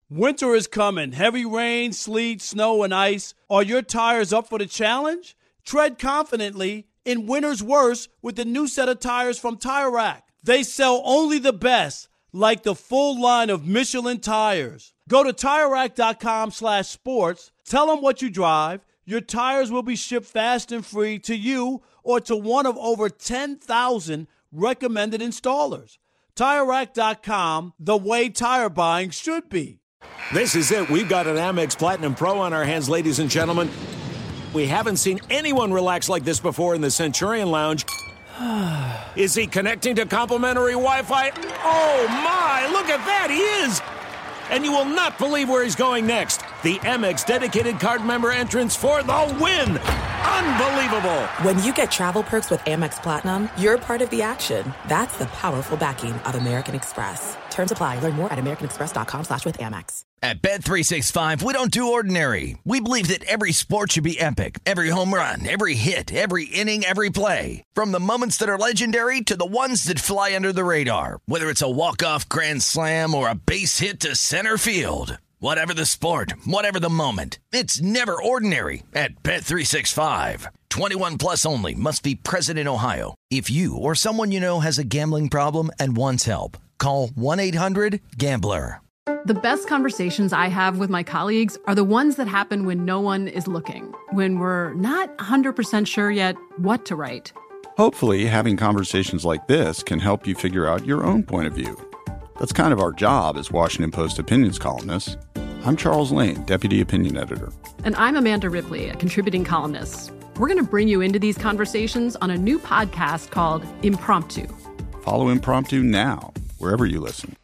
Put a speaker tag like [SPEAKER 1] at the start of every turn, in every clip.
[SPEAKER 1] Winter is coming. Heavy rain, sleet, snow, and ice. Are your tires up for the challenge? Tread confidently in winter's worst with the new set of tires from Tire Rack. They sell only the best, like the full line of Michelin tires. Go to TireRack.com/sports. Tell them what you drive. Your tires will be shipped fast and free to you or to one of over 10,000 recommended installers. TireRack.com, the way tire buying should be.
[SPEAKER 2] This is it. We've got an Amex Platinum Pro on our hands, ladies and gentlemen. We haven't seen anyone relax like this before in the Centurion Lounge. Is he connecting to complimentary Wi-Fi? Oh, my. Look at that. He is. And you will not believe where he's going next. The Amex dedicated card member entrance for the win. Unbelievable.
[SPEAKER 3] When you get travel perks with Amex Platinum, you're part of the action. That's the powerful backing of American Express. Terms apply. Learn more at americanexpress.com/withAmex.
[SPEAKER 4] At Bet365, we don't do ordinary. We believe that every sport should be epic. Every home run, every hit, every inning, every play. From the moments that are legendary to the ones that fly under the radar. Whether it's a walk-off grand slam or a base hit to center field. Whatever the sport, whatever the moment, it's never ordinary at Bet365. 21 plus only. Must be present in Ohio. If you or someone you know has a gambling problem and wants help, call 1-800-GAMBLER.
[SPEAKER 5] The best conversations I have with my colleagues are the ones that happen when no one is looking, when we're not 100% sure yet what to write.
[SPEAKER 6] Hopefully, having conversations like this can help you figure out your own point of view. That's kind of our job as Washington Post opinions columnists. I'm Charles Lane, Deputy Opinion Editor.
[SPEAKER 5] And I'm Amanda Ripley, a contributing columnist. We're going to bring you into these conversations on a new podcast called Impromptu.
[SPEAKER 6] Follow Impromptu now, wherever you listen.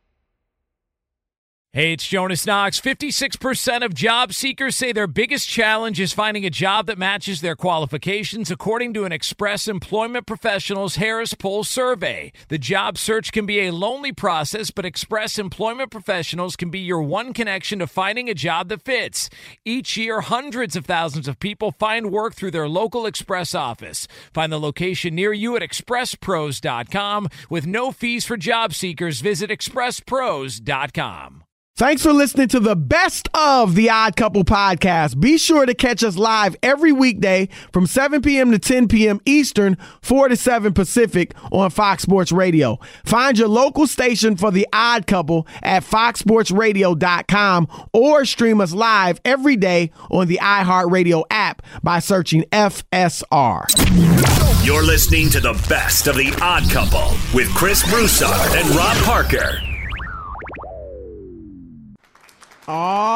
[SPEAKER 7] Hey, it's Jonas Knox. 56% of job seekers say their biggest challenge is finding a job that matches their qualifications, according to an Express Employment Professionals Harris Poll survey. The job search can be a lonely process, but Express Employment Professionals can be your one connection to finding a job that fits. Each year, hundreds of thousands of people find work through their local Express office. Find the location near you at expresspros.com. With no fees for job seekers, visit expresspros.com.
[SPEAKER 8] Thanks for listening to the best of the Odd Couple podcast. Be sure to catch us live every weekday from 7 p.m. to 10 p.m. Eastern, 4 to 7 Pacific on Fox Sports Radio. Find your local station for the Odd Couple at foxsportsradio.com or stream us live every day on the iHeartRadio app by searching FSR.
[SPEAKER 9] You're listening to the best of the Odd Couple with Chris Broussard and Rob Parker.
[SPEAKER 8] Oh,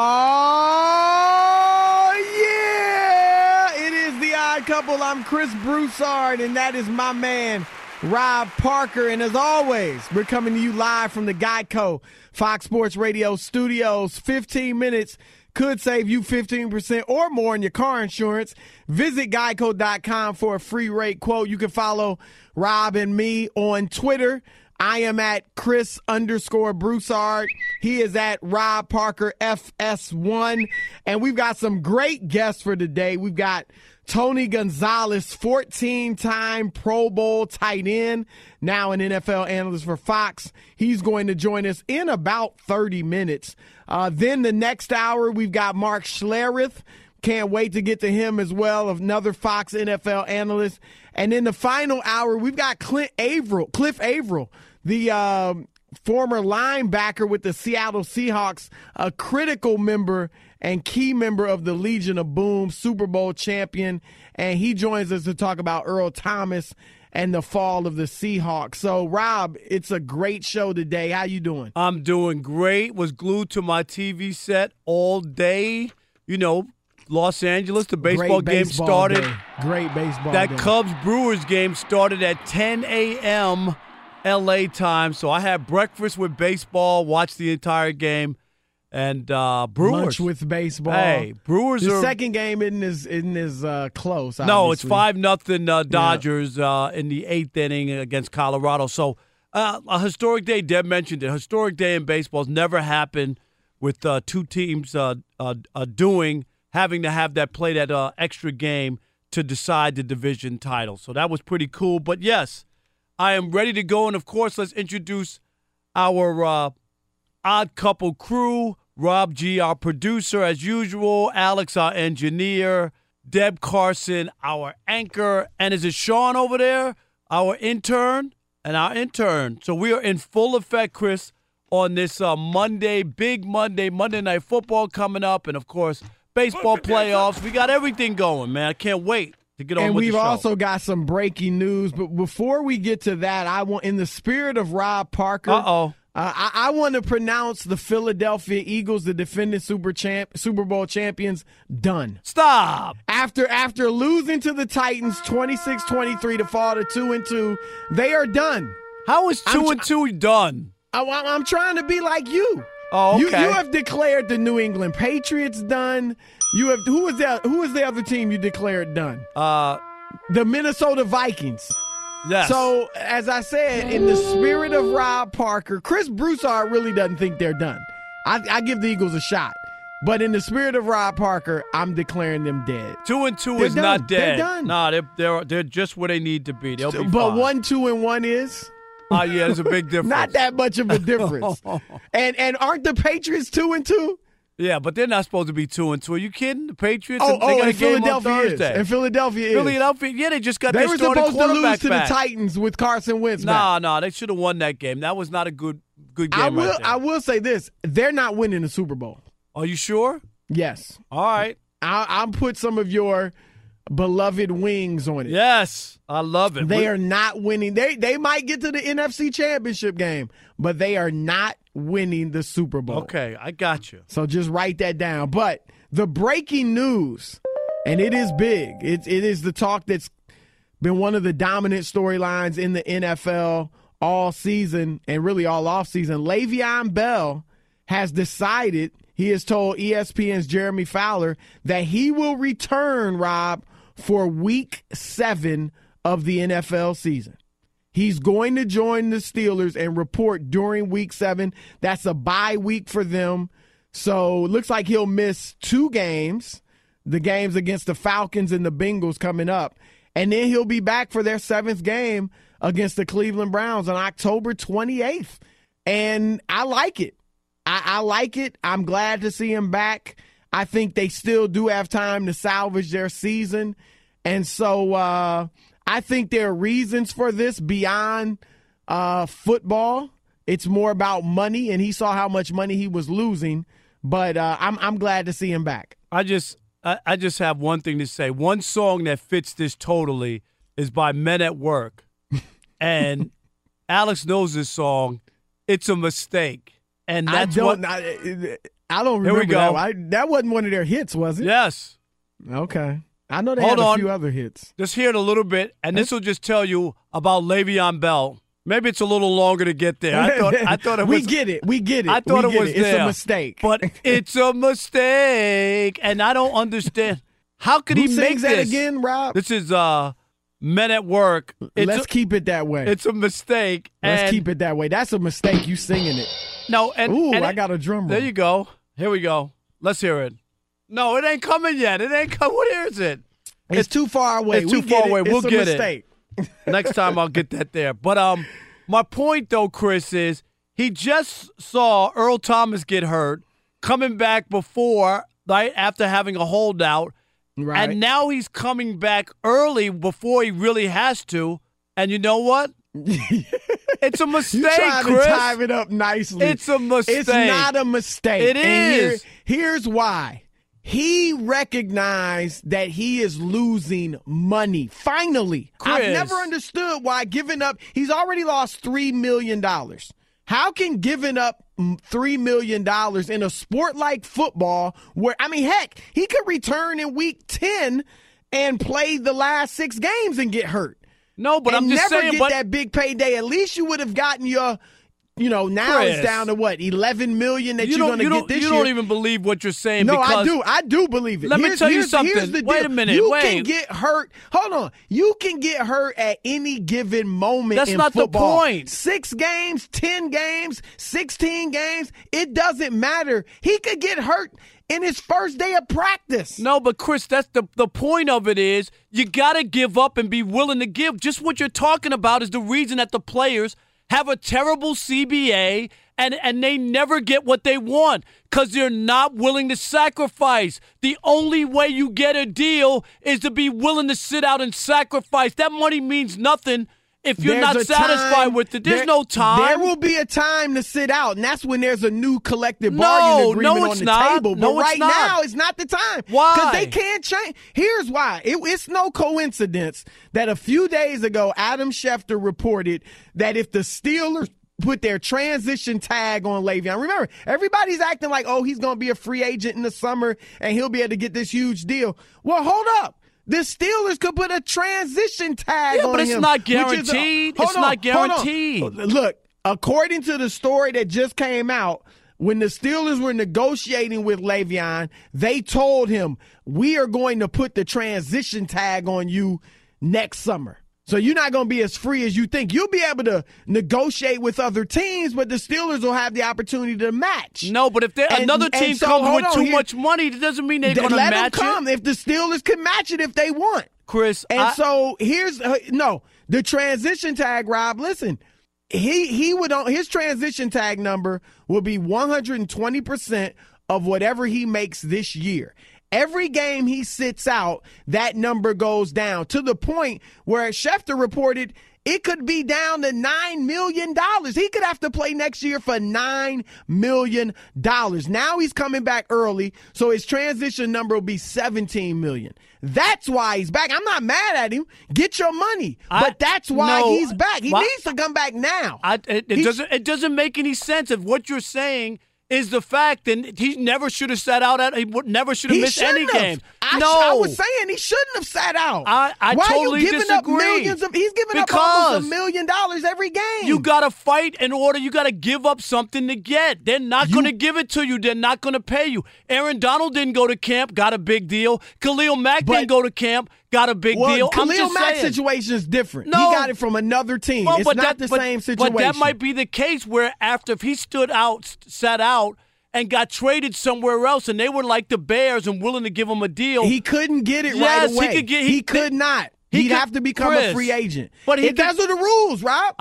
[SPEAKER 8] yeah! It is the Odd Couple. I'm Chris Broussard, and that is my man, Rob Parker. And as always, we're coming to you live from the Geico Fox Sports Radio studios. 15 minutes could save you 15% or more in your car insurance. Visit geico.com for a free rate quote. You can follow Rob and me on Twitter. I am at Chris_Broussard. He is at Rob Parker FS1. And we've got some great guests for today. We've got Tony Gonzalez, 14-time Pro Bowl tight end, now an NFL analyst for Fox. He's going to join us in about 30 minutes. Then the next hour, we've got Mark Schlereth. Can't wait to get to him as well, another Fox NFL analyst. And in the final hour, we've got Cliff Averill, the former linebacker with the Seattle Seahawks, a critical member and key member of the Legion of Boom, Super Bowl champion. And he joins us to talk about Earl Thomas and the fall of the Seahawks. So, Rob, it's a great show today. How you doing?
[SPEAKER 1] I'm doing great. Was glued to my TV set all day. You know, Los Angeles, the baseball game started.
[SPEAKER 8] Great baseball
[SPEAKER 1] that
[SPEAKER 8] game.
[SPEAKER 1] Cubs-Brewers game started at 10 a.m. L.A. time. So I had breakfast with baseball, watched the entire game, and Brewers.
[SPEAKER 8] Lunch with baseball.
[SPEAKER 1] Hey, Brewers
[SPEAKER 8] the
[SPEAKER 1] are.
[SPEAKER 8] The second game isn't as close, obviously.
[SPEAKER 1] No, it's 5-0 Dodgers in the eighth inning against Colorado. So a historic day. Deb mentioned it. Historic day in baseball has never happened with two teams having to have that extra game to decide the division title. So that was pretty cool. But, yes, I am ready to go. And, of course, let's introduce our Odd Couple crew. Rob G., our producer, as usual. Alex, our engineer. Deb Carson, our anchor. And is it Sean over there, our intern? And our intern. So we are in full effect, Chris, on this Monday, big Monday Night Football coming up. And, of course, baseball playoffs. We got everything going, man. I can't wait to get on
[SPEAKER 8] and
[SPEAKER 1] with the show.
[SPEAKER 8] And we've also got some breaking news. But before we get to that, I want, in the spirit of Rob Parker, I want to pronounce the Philadelphia Eagles, the defending Super Bowl champions, done.
[SPEAKER 1] Stop.
[SPEAKER 8] After losing to the Titans 26-23 to fall to 2-2, they are done.
[SPEAKER 1] How is 2-2 done?
[SPEAKER 8] I'm trying to be like you.
[SPEAKER 1] Oh, okay.
[SPEAKER 8] You have declared the New England Patriots done. You have who is the other team you declared done? The Minnesota Vikings.
[SPEAKER 1] Yes.
[SPEAKER 8] So, as I said, in the spirit of Rob Parker, Chris Broussard really doesn't think they're done. I give the Eagles a shot. But in the spirit of Rob Parker, I'm declaring them dead.
[SPEAKER 1] 2-2
[SPEAKER 8] They're
[SPEAKER 1] is
[SPEAKER 8] done.
[SPEAKER 1] not dead.
[SPEAKER 8] They're done.
[SPEAKER 1] No, they're just where they need to be. They'll be
[SPEAKER 8] but
[SPEAKER 1] fine.
[SPEAKER 8] 1-2-1 is?
[SPEAKER 1] Yeah, there's a big difference.
[SPEAKER 8] Not that much of a difference. and aren't the Patriots 2-2?
[SPEAKER 1] Yeah, but they're not supposed to be 2-2. Are you kidding? The Patriots?
[SPEAKER 8] They got a
[SPEAKER 1] and
[SPEAKER 8] game on
[SPEAKER 1] Thursday.
[SPEAKER 8] And Philadelphia is.
[SPEAKER 1] Philadelphia, yeah, they just got
[SPEAKER 8] They
[SPEAKER 1] their
[SPEAKER 8] were
[SPEAKER 1] starting
[SPEAKER 8] supposed to lose
[SPEAKER 1] quarterback
[SPEAKER 8] to
[SPEAKER 1] back.
[SPEAKER 8] the Titans with Carson Wentz back.
[SPEAKER 1] No, they should have won that game. That was not a good game right there.
[SPEAKER 8] I will say this. They're not winning the Super Bowl.
[SPEAKER 1] Are you sure?
[SPEAKER 8] Yes.
[SPEAKER 1] All right.
[SPEAKER 8] I'll put some of your beloved wings on it.
[SPEAKER 1] Yes, I love it.
[SPEAKER 8] They are not winning. They might get to the NFC Championship game, but they are not winning the Super Bowl.
[SPEAKER 1] Okay, I got you.
[SPEAKER 8] So just write that down. But the breaking news, and it is big, it is the talk that's been one of the dominant storylines in the NFL all season and really all offseason. Le'Veon Bell has decided, he has told ESPN's Jeremy Fowler, that he will return, Rob, for Week 7 of the NFL season. He's going to join the Steelers and report during Week 7. That's a bye week for them. So it looks like he'll miss 2 games, the games against the Falcons and the Bengals coming up. And then he'll be back for their 7th game against the Cleveland Browns on October 28th. And I like it. I like it. I'm glad to see him back. I think they still do have time to salvage their season. And so I think there are reasons for this beyond football. It's more about money, and he saw how much money he was losing. But I'm glad to see him back.
[SPEAKER 1] I just have one thing to say. One song that fits this totally is by Men at Work. And Alex knows this song. It's a Mistake. And that's
[SPEAKER 8] I don't remember.
[SPEAKER 1] Here we go.
[SPEAKER 8] That wasn't one of their hits, was it?
[SPEAKER 1] Yes.
[SPEAKER 8] Okay. I know they had a few other hits.
[SPEAKER 1] Just hear it a little bit, and this will just tell you about Le'Veon Bell. Maybe it's a little longer to get there. I thought it was.
[SPEAKER 8] We get it.
[SPEAKER 1] I thought it was there.
[SPEAKER 8] It's a mistake.
[SPEAKER 1] But it's a mistake, and I don't understand. How could he make
[SPEAKER 8] sings
[SPEAKER 1] this?
[SPEAKER 8] that again, Rob?
[SPEAKER 1] This is Men at Work.
[SPEAKER 8] Let's keep it that way.
[SPEAKER 1] It's a mistake.
[SPEAKER 8] Let's keep it that way. That's a mistake, you singing it.
[SPEAKER 1] No,
[SPEAKER 8] I got a drum roll.
[SPEAKER 1] There you go. Here we go. Let's hear it. No, it ain't coming yet. It ain't coming. What is it?
[SPEAKER 8] It's too far away.
[SPEAKER 1] It's too far away. We'll get
[SPEAKER 8] it.
[SPEAKER 1] Next time I'll get that there. But my point, though, Chris, is he just saw Earl Thomas get hurt, coming back before, right, after having a holdout.
[SPEAKER 8] Right.
[SPEAKER 1] And now he's coming back early before he really has to. And you know what? It's a mistake,
[SPEAKER 8] You're trying
[SPEAKER 1] Chris.
[SPEAKER 8] to time it up nicely.
[SPEAKER 1] It's a mistake.
[SPEAKER 8] It's not a mistake.
[SPEAKER 1] It is.
[SPEAKER 8] Here's why. He recognized that he is losing money. Finally.
[SPEAKER 1] Chris.
[SPEAKER 8] I've never understood why giving up. He's already lost $3 million. How can giving up $3 million in a sport like football where, heck, he could return in week 10 and play the last 6 games and get hurt.
[SPEAKER 1] No, but I'm just saying.
[SPEAKER 8] Never get that big payday. At least you would have gotten your, now
[SPEAKER 1] Chris,
[SPEAKER 8] it's down to what, $11 million that you're going to get this year.
[SPEAKER 1] You don't even believe what you're saying.
[SPEAKER 8] No,
[SPEAKER 1] because
[SPEAKER 8] I do believe it.
[SPEAKER 1] Let me tell you something.
[SPEAKER 8] Here's the deal.
[SPEAKER 1] Wait a minute.
[SPEAKER 8] You can get hurt. Hold on. You can get hurt at any given moment.
[SPEAKER 1] That's
[SPEAKER 8] in
[SPEAKER 1] not
[SPEAKER 8] football.
[SPEAKER 1] the point.
[SPEAKER 8] 6 games, 10 games, 16 games. It doesn't matter. He could get hurt in his first day of practice.
[SPEAKER 1] No, but Chris, that's the point of it is you got to give up and be willing to give. Just what you're talking about is the reason that the players have a terrible CBA And they never get what they want because they're not willing to sacrifice. The only way you get a deal is to be willing to sit out and sacrifice. That money means nothing if you're not satisfied with it. There's no time.
[SPEAKER 8] There will be a time to sit out, and that's when there's a new collective bargaining agreement on the table. But right now, it's not the time.
[SPEAKER 1] Why?
[SPEAKER 8] Because they can't change. Here's why. It's no coincidence that a few days ago, Adam Schefter reported that if the Steelers put their transition tag on Le'Veon. Remember, everybody's acting like, oh, he's going to be a free agent in the summer and he'll be able to get this huge deal. Well, hold up. The Steelers could put a transition tag on him.
[SPEAKER 1] But it's not guaranteed. It's not guaranteed.
[SPEAKER 8] Look, according to the story that just came out, when the Steelers were negotiating with Le'Veon, they told him, we are going to put the transition tag on you next summer. So you're not going to be as free as you think. You'll be able to negotiate with other teams, but the Steelers will have the opportunity to match.
[SPEAKER 1] No, but if another team comes with too much money, it doesn't mean they're going to match it.
[SPEAKER 8] Let them come if the Steelers can match it if they want.
[SPEAKER 1] Chris,
[SPEAKER 8] so here's the transition tag, Rob, listen. He would his transition tag number will be 120% of whatever he makes this year. Every game he sits out, that number goes down to the point where Schefter reported it could be down to $9 million. He could have to play next year for $9 million. Now he's coming back early, so his transition number will be $17 million. That's why he's back. I'm not mad at him. Get your money. But that's why he's back. He needs to come back now.
[SPEAKER 1] It doesn't make any sense if what you're saying is the fact that he never should have sat out. He never should have missed any game.
[SPEAKER 8] I was saying he shouldn't have sat out.
[SPEAKER 1] I
[SPEAKER 8] Why
[SPEAKER 1] totally
[SPEAKER 8] are you giving
[SPEAKER 1] disagree.
[SPEAKER 8] Up millions he's giving up almost $1 million every game.
[SPEAKER 1] You got to fight in order. You got to give up something to get. They're not going to give it to you. They're not going to pay you. Aaron Donald didn't go to camp, got a big deal. Khalil Mack didn't go to camp, got a big deal.
[SPEAKER 8] Khalil Mack's situation is different.
[SPEAKER 1] No,
[SPEAKER 8] he got it from another team. It's not the same situation.
[SPEAKER 1] But that might be the case where if he sat out, and got traded somewhere else, and they were like the Bears and willing to give him a deal.
[SPEAKER 8] He couldn't get it right away. He could not. He'd have to become a free agent. But those are the rules, Rob.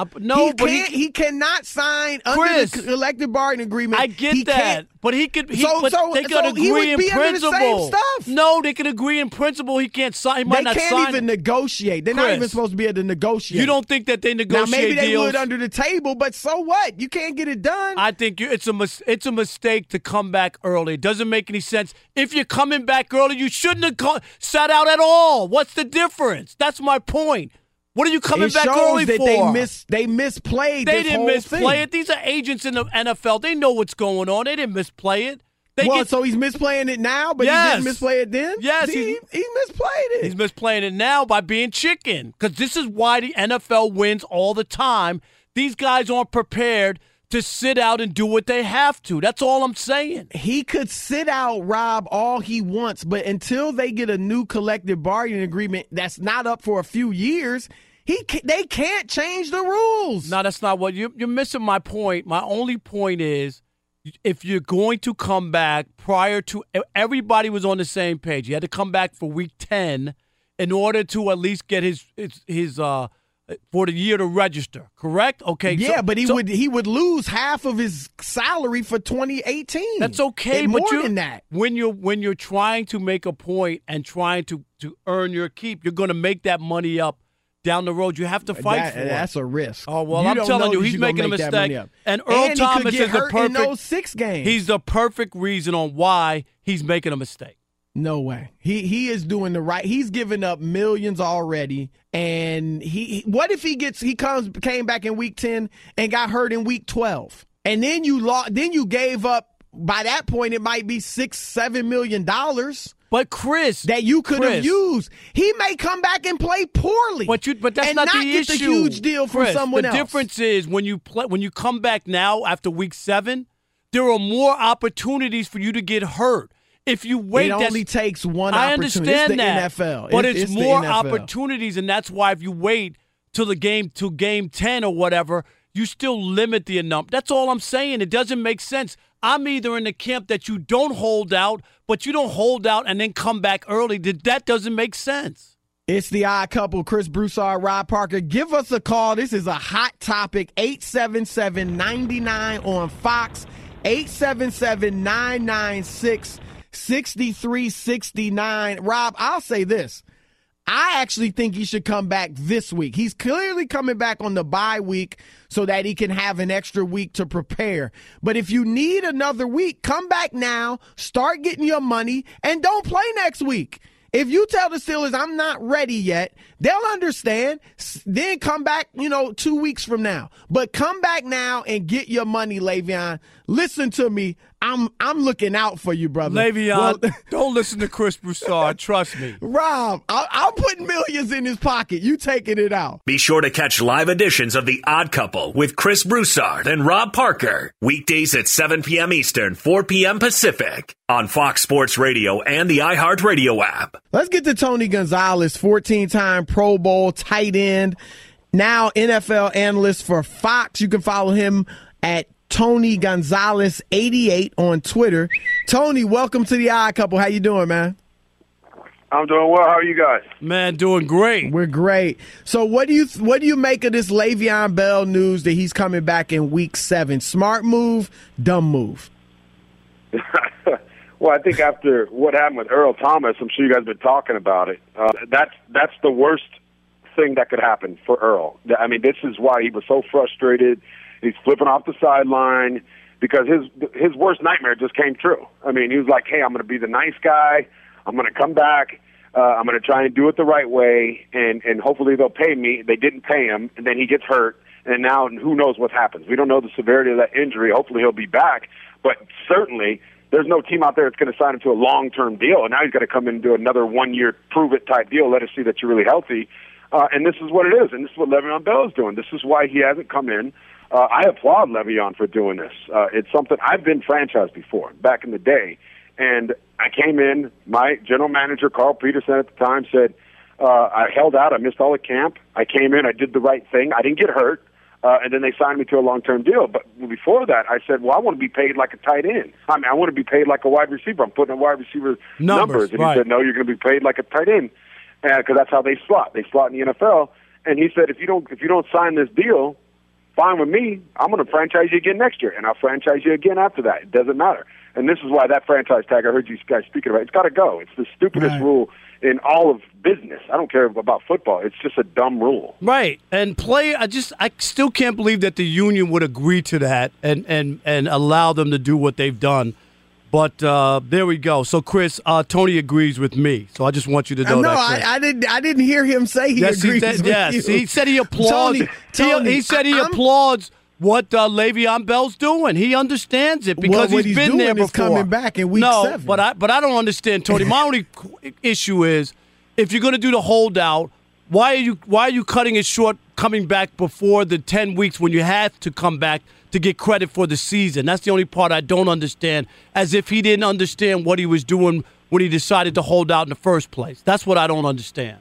[SPEAKER 8] He cannot sign under the collective bargaining agreement.
[SPEAKER 1] I get that. But he could. They could agree
[SPEAKER 8] he would
[SPEAKER 1] in
[SPEAKER 8] be
[SPEAKER 1] principle.
[SPEAKER 8] Under the same stuff.
[SPEAKER 1] No, they could agree in principle. He can't sign. He might not sign.
[SPEAKER 8] They can't even negotiate. They're not even supposed to be able to negotiate.
[SPEAKER 1] You don't think that they negotiate
[SPEAKER 8] now, maybe they
[SPEAKER 1] deals?
[SPEAKER 8] would under the table, but so what? You can't get it done.
[SPEAKER 1] I think it's a mistake to come back early. It doesn't make any sense. If you're coming back early, you shouldn't have sat out at all. What's the difference? That's my point. What are you coming back early
[SPEAKER 8] that
[SPEAKER 1] for?
[SPEAKER 8] They misplayed
[SPEAKER 1] They
[SPEAKER 8] this
[SPEAKER 1] didn't
[SPEAKER 8] whole
[SPEAKER 1] misplay
[SPEAKER 8] thing.
[SPEAKER 1] it. These are agents in the NFL. They know what's going on. They didn't misplay it.
[SPEAKER 8] So he's misplaying it now, but he didn't misplay it then?
[SPEAKER 1] Yes.
[SPEAKER 8] He misplayed it.
[SPEAKER 1] He's misplaying it now by being chicken, because this is why the NFL wins all the time. These guys aren't prepared to sit out and do what they have to. That's all I'm saying.
[SPEAKER 8] He could sit out, Rob, all he wants, but until they get a new collective bargaining agreement that's not up for a few years, they can't change the rules.
[SPEAKER 1] No, that's not what you're missing. My point. My only point is, if you're going to come back prior to everybody was on the same page, you had to come back for week 10 in order to at least get his for the year to register, correct? Okay.
[SPEAKER 8] Yeah, but he would lose half of his salary for 2018.
[SPEAKER 1] That's okay,
[SPEAKER 8] but
[SPEAKER 1] more
[SPEAKER 8] than that.
[SPEAKER 1] When you're trying to make a point and trying to earn your keep, you're going to make that money up down the road. You have to fight for it.
[SPEAKER 8] That's a risk.
[SPEAKER 1] Oh, well, I'm telling you, he's making a mistake. And Earl Thomas is the perfect.
[SPEAKER 8] In those 6 games.
[SPEAKER 1] He's the perfect reason on why he's making a mistake.
[SPEAKER 8] No way. He is doing the right. He's given up millions already. And what if he came back in week 10 and got hurt in week 12? And then you gave up, by that point it might be $6-7 million.
[SPEAKER 1] But Chris,
[SPEAKER 8] that you could have used. He may come back and play poorly.
[SPEAKER 1] But that's not the issue.
[SPEAKER 8] Get the huge deal from someone else.
[SPEAKER 1] The difference is when you come back now after week 7, there are more opportunities for you to get hurt. If you wait,
[SPEAKER 8] it only takes one opportunity.
[SPEAKER 1] I understand
[SPEAKER 8] it's
[SPEAKER 1] that,
[SPEAKER 8] NFL.
[SPEAKER 1] But it's more opportunities, and that's why if you wait till game 10 or whatever, you still limit the number. That's all I'm saying. It doesn't make sense. I'm either in the camp that you don't hold out, but you don't hold out and then come back early. That doesn't make sense.
[SPEAKER 8] It's the Odd Couple, Chris Broussard, Rob Parker. Give us a call. This is a hot topic. 877-99 on Fox. 877-996-6369. Rob, I'll say this. I actually think he should come back this week. He's clearly coming back on the bye week so that he can have an extra week to prepare. But if you need another week, come back now, start getting your money, and don't play next week. If you tell the Steelers, I'm not ready yet, they'll understand. Then come back, 2 weeks from now. But come back now and get your money, Le'Veon. Listen to me. I'm looking out for you, brother.
[SPEAKER 1] Le'Veon, don't listen to Chris Broussard. Trust me.
[SPEAKER 8] Rob, I'm putting millions in his pocket. You taking it out.
[SPEAKER 9] Be sure to catch live editions of The Odd Couple with Chris Broussard and Rob Parker. Weekdays at 7 p.m. Eastern, 4 p.m. Pacific on Fox Sports Radio and the iHeartRadio app.
[SPEAKER 8] Let's get to Tony Gonzalez, 14-time Pro Bowl tight end, now NFL analyst for Fox. You can follow him at Tony Gonzalez 88 on Twitter. Tony, welcome to the Odd Couple. How you doing, man?
[SPEAKER 10] I'm doing well. How are you guys?
[SPEAKER 1] Man, doing great.
[SPEAKER 8] We're great. So what do you make of this Le'Veon Bell news that he's coming back in Week 7? Smart move, dumb move?
[SPEAKER 10] Well, I think after what happened with Earl Thomas, I'm sure you guys have been talking about it. That's the worst thing that could happen for Earl. I mean, this is why he was so frustrated. He's flipping off the sideline because his worst nightmare just came true. I mean, he was like, hey, I'm going to be the nice guy. I'm going to come back. I'm going to try and do it the right way, and hopefully they'll pay me. They didn't pay him, and then he gets hurt, and now who knows what happens. We don't know the severity of that injury. Hopefully he'll be back, but certainly there's no team out there that's going to sign him to a long-term deal, and now he's got to come in and do another one-year prove-it type deal, let us see that you're really healthy. And this is what it is, and this is what Le'Veon Bell is doing. This is why he hasn't come in. I applaud Le'Veon for doing this. It's something I've been franchised before, back in the day. And I came in, my general manager, Carl Peterson at the time, said, I held out, I missed all the camp. I came in, I did the right thing. I didn't get hurt. And then they signed me to a long-term deal. But before that, I said, well, I want to be paid like a tight end. I mean, I want to be paid like a wide receiver. I'm putting in wide receiver numbers. And he said, no, you're going to be paid like a tight end because that's how they slot. They slot in the NFL. And he said, if you don't sign this deal, fine with me. I'm going to franchise you again next year, and I'll franchise you again after that. It doesn't matter. And this is why that franchise tag I heard you guys speaking about, it's got to go. It's the stupidest rule in all of business. I don't care about football. It's just a dumb rule.
[SPEAKER 1] Right. And I still can't believe that the union would agree to that and allow them to do what they've done. But there we go. So, Chris, Tony agrees with me. So I just want you to know that.
[SPEAKER 8] No, I didn't hear him say he agrees with you.
[SPEAKER 1] Yes, he said he applauds.
[SPEAKER 8] Tony,
[SPEAKER 1] he said he applauds what Le'Veon Bell's doing. He understands it because he's been there before.
[SPEAKER 8] Coming back in week 7.
[SPEAKER 1] but I don't understand, Tony. My only issue is if you're going to do the holdout, why are you cutting it short, coming back before the 10 weeks when you have to come back to get credit for the season? That's the only part I don't understand, as if he didn't understand what he was doing when he decided to hold out in the first place. That's what I don't understand.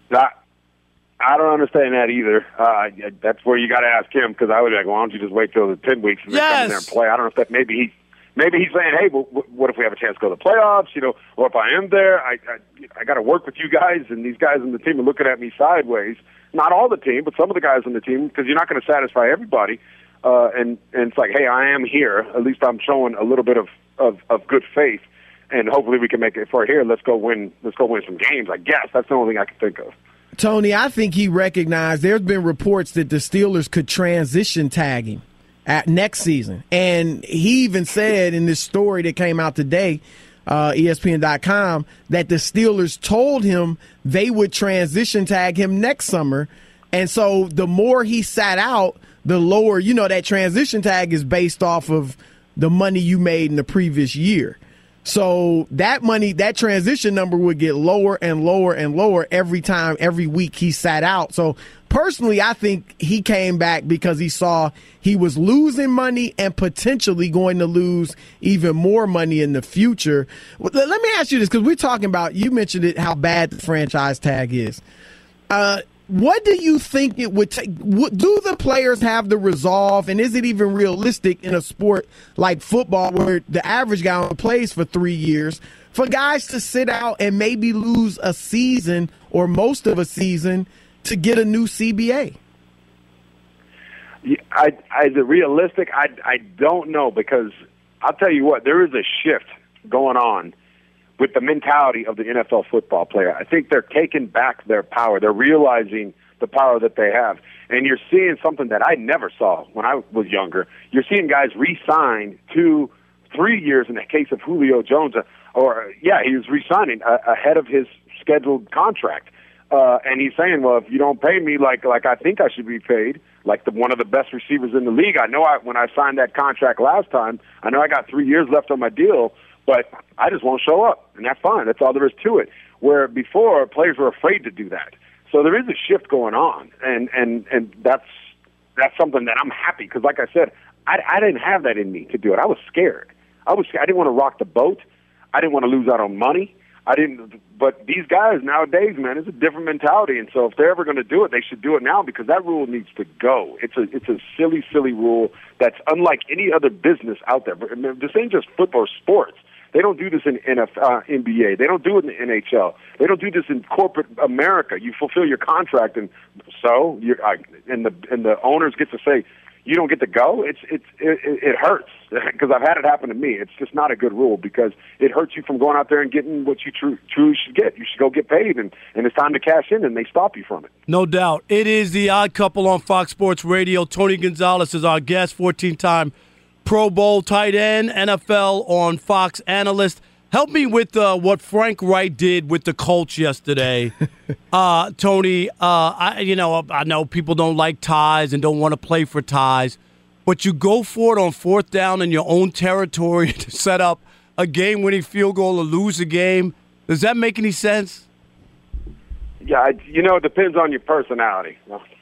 [SPEAKER 10] I don't understand that either. That's where you got to ask him, because I would be like, well, why don't you just wait till the 10 weeks and then come in there and play? I don't know if that maybe he's saying, hey, well, what if we have a chance to go to the playoffs? Or if I am there, I got to work with you guys, and these guys on the team are looking at me sideways. Not all the team, but some of the guys on the team, because you're not going to satisfy everybody. And it's like, hey, I am here. At least I'm showing a little bit of good faith, and hopefully we can make it for here. Let's go win some games. I guess that's the only thing I can think of.
[SPEAKER 8] Tony, I think he recognized there's been reports that the Steelers could transition tag him at next season. And he even said in this story that came out today, ESPN.com, that the Steelers told him they would transition tag him next summer. And so the more he sat out, the lower, that transition tag is based off of the money you made in the previous year. So that money, that transition number would get lower and lower and lower every week he sat out. So personally, I think he came back because he saw he was losing money and potentially going to lose even more money in the future. Let me ask you this, because we're talking about, you mentioned it, how bad the franchise tag is. What do you think it would take? Do the players have the resolve, and is it even realistic in a sport like football where the average guy only plays for 3 years, for guys to sit out and maybe lose a season or most of a season to get a new CBA?
[SPEAKER 10] Is it realistic? I don't know, because I'll tell you what, there is a shift going on with the mentality of the NFL football player. I think they're taking back their power. They're realizing the power that they have. And you're seeing something that I never saw when I was younger. You're seeing guys re-sign 2-3 years in the case of Julio Jones. He was re-signing ahead of his scheduled contract. And he's saying, well, if you don't pay me like I think I should be paid, like one of the best receivers in the league, I know when I signed that contract last time, I know I got 3 years left on my deal, but I just won't show up, and that's fine. That's all there is to it. Where before, players were afraid to do that. So there is a shift going on, and that's something that I'm happy, because like I said, I didn't have that in me to do it. I was scared. I didn't want to rock the boat. I didn't want to lose out on money. But these guys nowadays, man, it's a different mentality. And so if they're ever going to do it, they should do it now, because that rule needs to go. It's a silly, silly rule that's unlike any other business out there. But this ain't just football or sports. They don't do this in NBA. They don't do it in the NHL. They don't do this in corporate America. You fulfill your contract, and so the owners get to say, you don't get to go. It hurts, because I've had it happen to me. It's just not a good rule, because it hurts you from going out there and getting what you truly should get. You should go get paid, and it's time to cash in, and they stop you from it.
[SPEAKER 1] No doubt. It is the Odd Couple on Fox Sports Radio. Tony Gonzalez is our guest, 14-time Pro Bowl tight end, NFL on Fox analyst. Help me with what Frank Wright did with the Colts yesterday, Tony. I know people don't like ties and don't want to play for ties, but you go for it on fourth down in your own territory to set up a game-winning field goal or lose a game. Does that make any sense?
[SPEAKER 10] Yeah, it depends on your personality.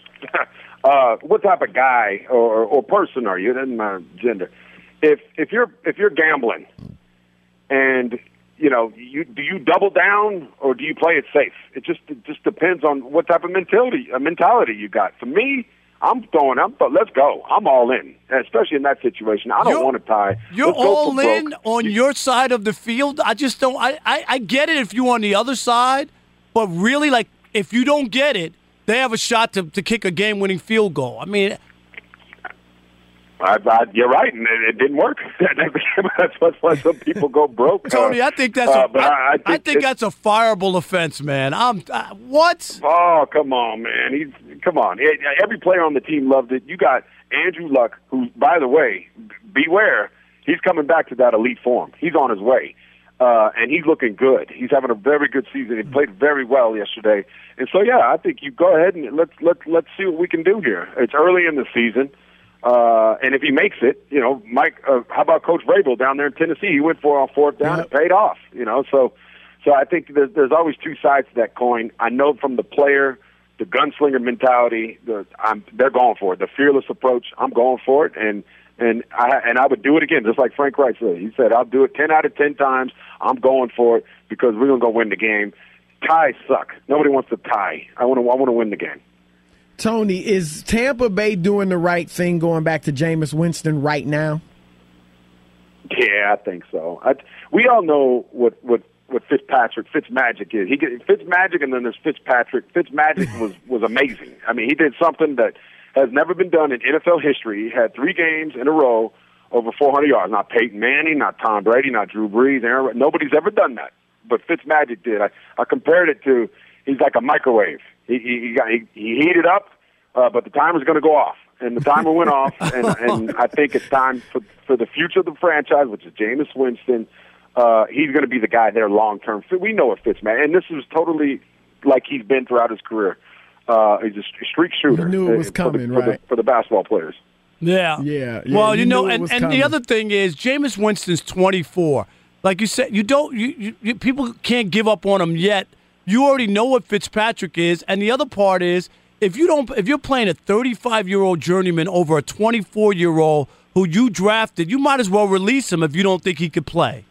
[SPEAKER 10] What type of guy or person are you? It doesn't matter gender. If you're gambling, and do you double down or do you play it safe? It just depends on what type of mentality you got. For me, but let's go. I'm all in, especially in that situation. I don't want to tie.
[SPEAKER 1] You're all in on your side of the field. I just don't. I get it if you're on the other side, but really, like, if you don't get it, they have a shot to kick a game-winning field goal. I mean,
[SPEAKER 10] you're right, and it didn't work. That's why some people go broke.
[SPEAKER 1] Tony, I think that's I think that's a fireable offense, man. What?
[SPEAKER 10] Oh, come on, man. Come on. Every player on the team loved it. You got Andrew Luck, who, by the way, beware, he's coming back to that elite form. He's on his way. And he's looking good. He's having a very good season. He played very well yesterday. And so, yeah, I think you go ahead and let's see what we can do here. It's early in the season. And if he makes it, Mike, how about Coach Vrabel down there in Tennessee? He went for it on fourth down and paid off, So I think there's always two sides to that coin. I know from the player, the gunslinger mentality, they're going for it. The fearless approach, I'm going for it. And I would do it again, just like Frank Wright said. He said, I'll do it 10 out of 10 times. I'm going for it because we're going to go win the game. Ties suck. Nobody wants to tie. I want to win the game.
[SPEAKER 8] Tony, is Tampa Bay doing the right thing going back to Jameis Winston right now?
[SPEAKER 10] Yeah, I think so. We all know what Fitzmagic is. He gets Fitzmagic, and then there's Fitzpatrick. Fitzmagic was amazing. I mean, he did something that has never been done in NFL history. He had 3 games in a row over 400 yards. Not Peyton Manning, not Tom Brady, not Drew Brees. Nobody's ever done that. But Fitzmagic did. I compared it to, he's like a microwave. He heated up, but the timer's going to go off. And the timer went off, and I think it's time for the future of the franchise, which is Jameis Winston. He's going to be the guy there long-term. We know what Fitzmagic, and this is totally like he's been throughout his career. He's a streak shooter.
[SPEAKER 8] You knew it was coming, right?
[SPEAKER 10] For the basketball players.
[SPEAKER 1] Yeah. Well, and the other thing is, Jameis Winston's 24. Like you said, you people can't give up on him yet. You already know what Fitzpatrick is, and the other part is, if you're playing a 35-year-old journeyman over a 24-year-old who you drafted, you might as well release him if you don't think he could play.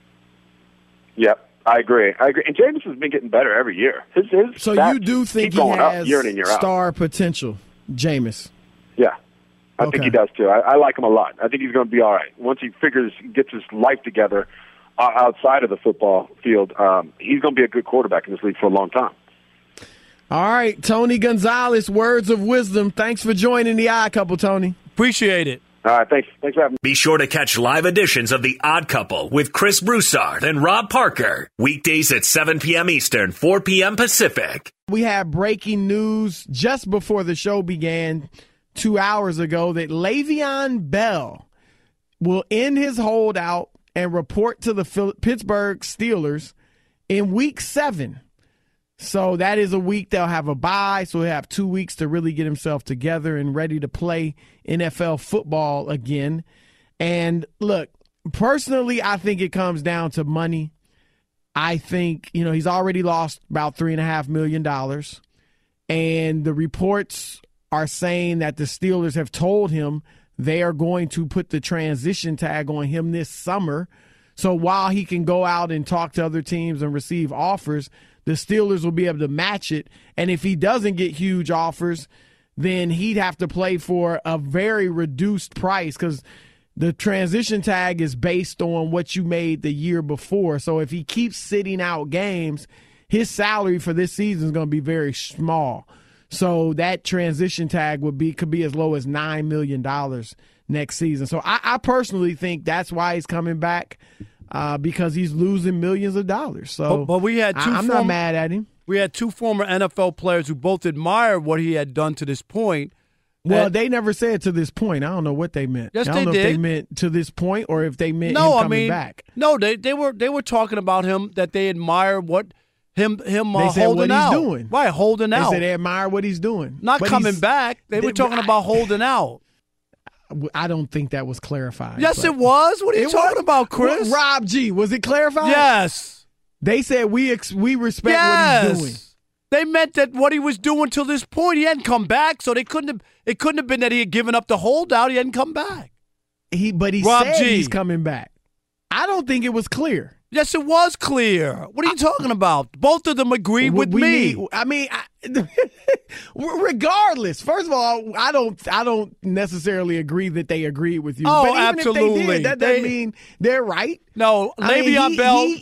[SPEAKER 10] Yep. I agree. And Jameis has been getting better every year.
[SPEAKER 8] So you do think he has star potential, Jameis?
[SPEAKER 10] Yeah. I think he does, too. I like him a lot. I think he's going to be all right. Once he gets his life together outside of the football field, he's going to be a good quarterback in this league for a long time.
[SPEAKER 8] All right, Tony Gonzalez, words of wisdom. Thanks for joining the Odd Couple, Tony.
[SPEAKER 1] Appreciate it.
[SPEAKER 10] All right, thanks for having me.
[SPEAKER 9] Be sure to catch live editions of The Odd Couple with Chris Broussard and Rob Parker. Weekdays at 7 p.m. Eastern, 4 p.m. Pacific.
[SPEAKER 8] We had breaking news just before the show began 2 hours ago that Le'Veon Bell will end his holdout and report to the Pittsburgh Steelers in Week 7. So that is a week they'll have a bye, so he'll have 2 weeks to really get himself together and ready to play NFL football again. And look, personally, I think it comes down to money. I think, he's already lost about $3.5 million. And the reports are saying that the Steelers have told him they are going to put the transition tag on him this summer. So while he can go out and talk to other teams and receive offers, the Steelers will be able to match it. And if he doesn't get huge offers, then he'd have to play for a very reduced price because the transition tag is based on what you made the year before. So if he keeps sitting out games, his salary for this season is going to be very small. So that transition tag could be as low as $9 million next season. So I personally think that's why he's coming back. Because he's losing millions of dollars. So,
[SPEAKER 1] but we had
[SPEAKER 8] I'm not mad at him.
[SPEAKER 1] We had two former NFL players who both admired what he had done to this point.
[SPEAKER 8] Well, they never said to this point. I don't know what they meant.
[SPEAKER 1] Yes,
[SPEAKER 8] I don't know
[SPEAKER 1] did.
[SPEAKER 8] if they meant to this point or if they meant him coming back.
[SPEAKER 1] No, they were talking about him, that they admire what him
[SPEAKER 8] they said
[SPEAKER 1] holding
[SPEAKER 8] what
[SPEAKER 1] out.
[SPEAKER 8] He's doing.
[SPEAKER 1] Right, holding out.
[SPEAKER 8] They said they admire what he's doing.
[SPEAKER 1] Not coming back. They were talking about holding out.
[SPEAKER 8] I don't think that was clarified.
[SPEAKER 1] Yes, it was. What are you talking about, Chris?
[SPEAKER 8] Rob G, was it clarified?
[SPEAKER 1] Yes.
[SPEAKER 8] They said we respect what he's doing.
[SPEAKER 1] They meant that what he was doing till this point, he hadn't come back, so it couldn't have been that he had given up the holdout. He hadn't come back.
[SPEAKER 8] But he
[SPEAKER 1] Rob
[SPEAKER 8] said
[SPEAKER 1] G.
[SPEAKER 8] he's coming back. I don't think it was clear.
[SPEAKER 1] Yes, it was clear. What are you talking about? Both of them agreed with me.
[SPEAKER 8] Regardless, first of all, I don't necessarily agree that they agreed with you.
[SPEAKER 1] Oh,
[SPEAKER 8] but even
[SPEAKER 1] absolutely.
[SPEAKER 8] If they did, that doesn't mean they're right.
[SPEAKER 1] No, Le'Veon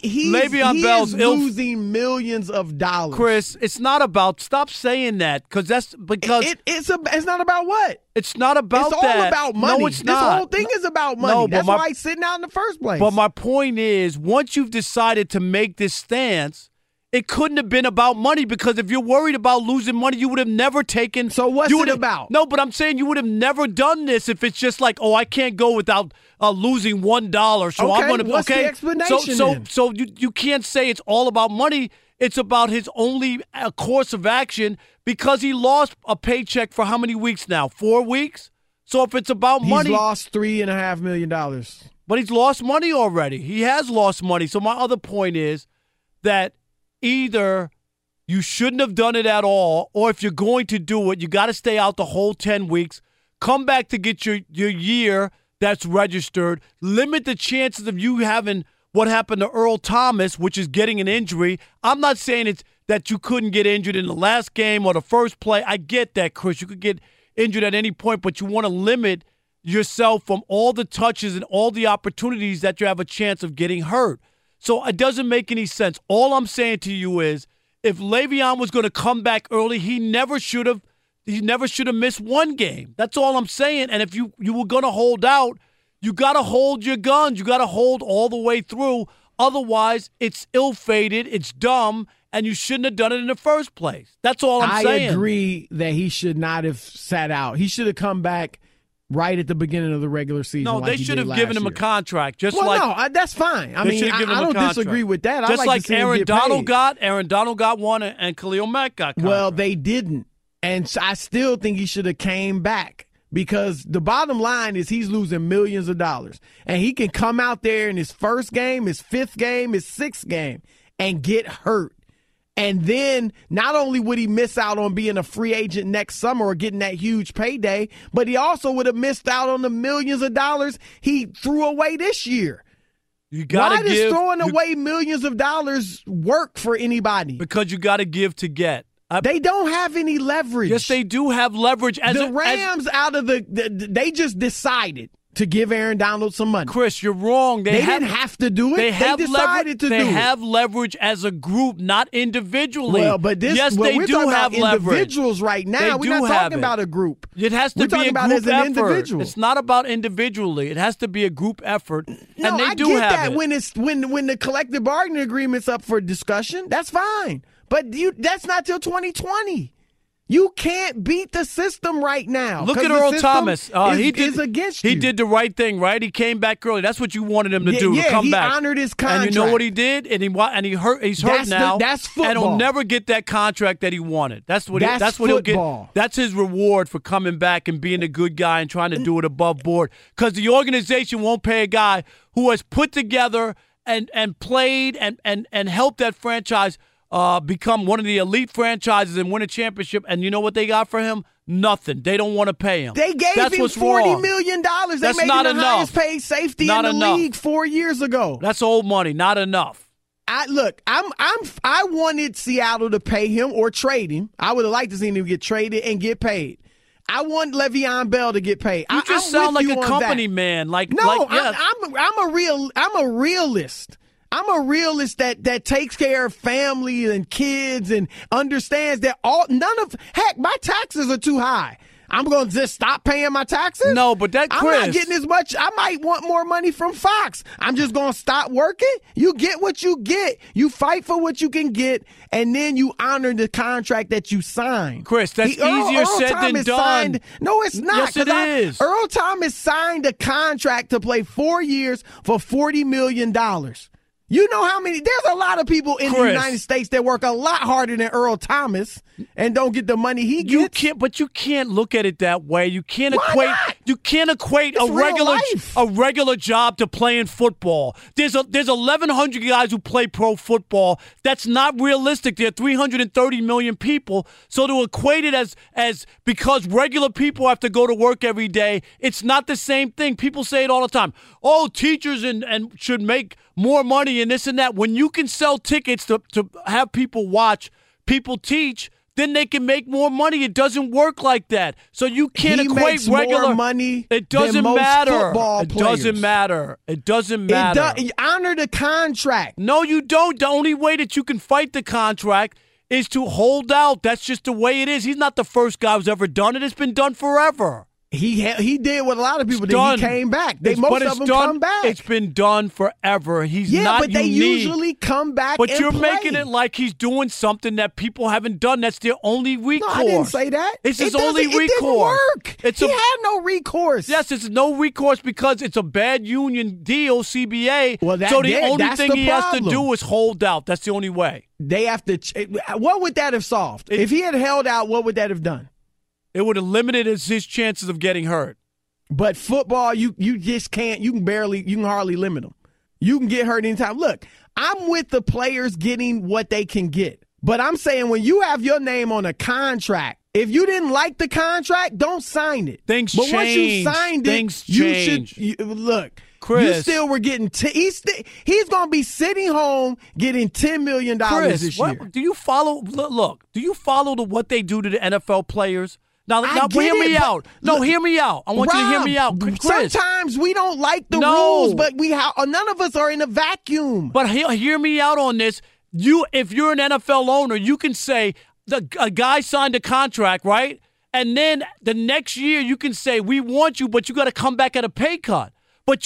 [SPEAKER 1] Bell's
[SPEAKER 8] losing millions of dollars.
[SPEAKER 1] Chris, it's not about. Stop saying that because
[SPEAKER 8] it's not about what.
[SPEAKER 1] It's not about
[SPEAKER 8] that. It's all about money.
[SPEAKER 1] No, it's not.
[SPEAKER 8] This whole thing is about money.
[SPEAKER 1] No,
[SPEAKER 8] that's why he's sitting out in the first place.
[SPEAKER 1] But my point is, once you've decided to make this stance, it couldn't have been about money because if you're worried about losing money, you would have never taken.
[SPEAKER 8] So what's it about?
[SPEAKER 1] No, but I'm saying you would have never done this if it's just like, I can't go without losing $1. So I'm going to.
[SPEAKER 8] What's the explanation?
[SPEAKER 1] So you can't say it's all about money. It's about his only course of action because he lost a paycheck for how many weeks now? 4 weeks. So if it's about money,
[SPEAKER 8] he's lost $3.5 million.
[SPEAKER 1] But he's lost money already. He has lost money. So my other point is that either you shouldn't have done it at all, or if you're going to do it, you got to stay out the whole 10 weeks, come back to get your year that's registered, limit the chances of you having what happened to Earl Thomas, which is getting an injury. I'm not saying it's that you couldn't get injured in the last game or the first play. I get that, Chris. You could get injured at any point, but you want to limit yourself from all the touches and all the opportunities that you have a chance of getting hurt. So it doesn't make any sense. All I'm saying to you is if Le'Veon was going to come back early, he never should have missed one game. That's all I'm saying. And if you were going to hold out, you got to hold your guns. You got to hold all the way through. Otherwise, it's ill-fated, it's dumb, and you shouldn't have done it in the first place. That's all I'm saying.
[SPEAKER 8] I agree that he should not have sat out. He should have come back right at the beginning of the regular season.
[SPEAKER 1] No, they should have given him a contract. That's
[SPEAKER 8] fine. I don't disagree with that.
[SPEAKER 1] Just like Aaron Donald got. Aaron Donald got one, and Khalil Mack got contract.
[SPEAKER 8] Well, they didn't. And I still think he should have came back. Because the bottom line is he's losing millions of dollars. And he can come out there in his first game, his fifth game, his sixth game, and get hurt. And then not only would he miss out on being a free agent next summer or getting that huge payday, but he also would have missed out on the millions of dollars he threw away this year. Why does throwing away millions of dollars work for anybody?
[SPEAKER 1] Because you got to give to get.
[SPEAKER 8] They don't have any leverage.
[SPEAKER 1] Yes, they do have leverage.
[SPEAKER 8] The Rams they just decided to give Aaron Donald some money.
[SPEAKER 1] Chris, you're wrong. They
[SPEAKER 8] didn't have to do it. They decided to do it.
[SPEAKER 1] They have leverage as a group, not individually.
[SPEAKER 8] Well, but
[SPEAKER 1] they do have leverage.
[SPEAKER 8] Individuals right now. We're not talking about a group.
[SPEAKER 1] It has to be a group
[SPEAKER 8] as an
[SPEAKER 1] effort.
[SPEAKER 8] Individual.
[SPEAKER 1] It's not about individually. It has to be a group effort.
[SPEAKER 8] No,
[SPEAKER 1] and they
[SPEAKER 8] I
[SPEAKER 1] do
[SPEAKER 8] get
[SPEAKER 1] have
[SPEAKER 8] that
[SPEAKER 1] it.
[SPEAKER 8] when the collective bargaining agreement's up for discussion. That's fine. But that's not till 2020. You can't beat the system right now.
[SPEAKER 1] Look at Earl Thomas.
[SPEAKER 8] He is against you.
[SPEAKER 1] He did the right thing, right? He came back early. That's what you wanted him to do. To come back.
[SPEAKER 8] He honored his contract.
[SPEAKER 1] And you know what he did? He's hurt now.
[SPEAKER 8] That's football.
[SPEAKER 1] And he'll never get that contract that he wanted. That's what he'll get. That's his reward for coming back and being a good guy and trying to do it above board. Because the organization won't pay a guy who has put together and played and helped that franchise become one of the elite franchises and win a championship. And you know what they got for him? Nothing. They don't want to pay him.
[SPEAKER 8] They gave him $40 million. They
[SPEAKER 1] That's
[SPEAKER 8] made him
[SPEAKER 1] not
[SPEAKER 8] the
[SPEAKER 1] enough.
[SPEAKER 8] highest paid safety in the league 4 years ago.
[SPEAKER 1] That's old money. Not enough.
[SPEAKER 8] I wanted Seattle to pay him or trade him. I would have liked to see him get traded and get paid. I want Le'Veon Bell to get paid.
[SPEAKER 1] You just sound like a company man. I'm
[SPEAKER 8] a realist. I'm a realist that takes care of family and kids and understands that my taxes are too high. I'm going to just stop paying my taxes?
[SPEAKER 1] No, but Chris,
[SPEAKER 8] I'm not getting as much. I might want more money from Fox. I'm just going to stop working. You get what you get. You fight for what you can get, and then you honor the contract that you signed.
[SPEAKER 1] Chris, that's easier said than done.
[SPEAKER 8] No, it's not.
[SPEAKER 1] Yes, it is.
[SPEAKER 8] Earl Thomas signed a contract to play 4 years for $40 million. You know how many? There's a lot of people in the United States that work a lot harder than Earl Thomas and don't get the money he gets.
[SPEAKER 1] You can't look at it that way. You can't
[SPEAKER 8] Why not?
[SPEAKER 1] You can't equate
[SPEAKER 8] It's
[SPEAKER 1] a regular job to playing football. There's 1,100 guys who play pro football. That's not realistic. There are 330 million people. So to equate it as because regular people have to go to work every day, it's not the same thing. People say it all the time. Oh, teachers and should make more money and this and that. When you can sell tickets to have people watch, people teach, then they can make more money. It doesn't work like that. So you can't equate regular
[SPEAKER 8] more money.
[SPEAKER 1] It doesn't
[SPEAKER 8] than most
[SPEAKER 1] matter.
[SPEAKER 8] Football
[SPEAKER 1] it
[SPEAKER 8] players.
[SPEAKER 1] doesn't matter. It doesn't matter.
[SPEAKER 8] Honor the contract.
[SPEAKER 1] No, you don't. The only way that you can fight the contract is to hold out. That's just the way it is. He's not the first guy who's ever done it. It's been done forever.
[SPEAKER 8] He did what a lot of people did. He came back. Most of them come back.
[SPEAKER 1] It's been done forever. He's not
[SPEAKER 8] but they
[SPEAKER 1] unique.
[SPEAKER 8] usually come back.
[SPEAKER 1] But
[SPEAKER 8] and
[SPEAKER 1] you're
[SPEAKER 8] play.
[SPEAKER 1] making it like he's doing something that people haven't done. That's their only recourse.
[SPEAKER 8] No, I didn't say that.
[SPEAKER 1] It's his only recourse.
[SPEAKER 8] It didn't work. He had no recourse.
[SPEAKER 1] Yes, it's no recourse because it's a bad union deal, CBA.
[SPEAKER 8] Well,
[SPEAKER 1] so the only thing he has to do is hold out. That's the only way.
[SPEAKER 8] They have to. What would that have solved? If he had held out, what would that have done?
[SPEAKER 1] It would have limited his chances of getting hurt.
[SPEAKER 8] But football, you just can't. You can hardly limit them. You can get hurt anytime. Look, I'm with the players getting what they can get. But I'm saying when you have your name on a contract, if you didn't like the contract, don't sign it.
[SPEAKER 1] Things
[SPEAKER 8] change. But once you signed it, you should look.
[SPEAKER 1] Chris,
[SPEAKER 8] you still were getting. He's going to be sitting home getting $10 million this year.
[SPEAKER 1] Do you follow? Look, do you follow what they do to the NFL players? Now hear me out. No, hear me out. I want you to hear me out, Chris.
[SPEAKER 8] Sometimes we don't like the rules, but none of us are in a vacuum.
[SPEAKER 1] But hear me out on this. If you're an NFL owner, you can say a guy signed a contract, right? And then the next year you can say we want you, but you got to come back at a pay cut. But